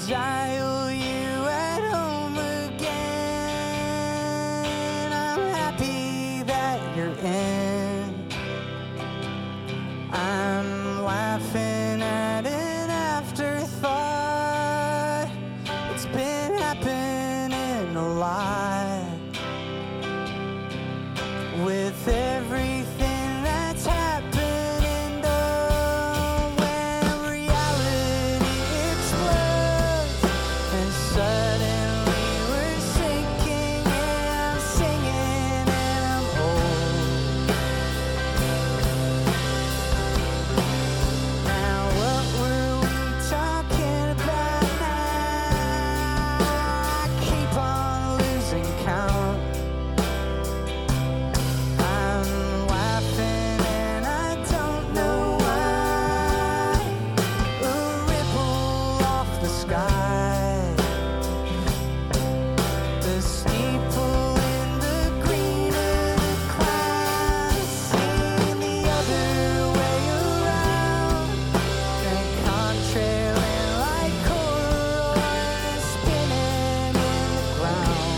dial you at home again. I'm happy that you're in. I'm laughing at an afterthought. It's been happening a lot. With everything that's happening, though, when reality explodes and suddenly we're sinking, and I'm singing and I'm old. Now what were we talking about now? I keep on losing count. I'm laughing and I don't know why. A ripple off the sky, the steeple in the green of the clouds, seeing the other way around, and contrailing like coral and spinning in the ground.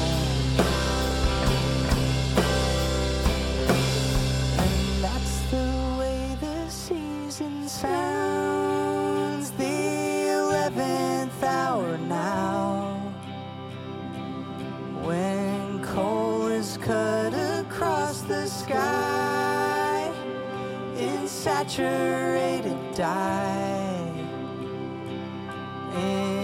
And that's the way the season sounds, the 11th hour now, when coal is cut across the sky in saturated dye. In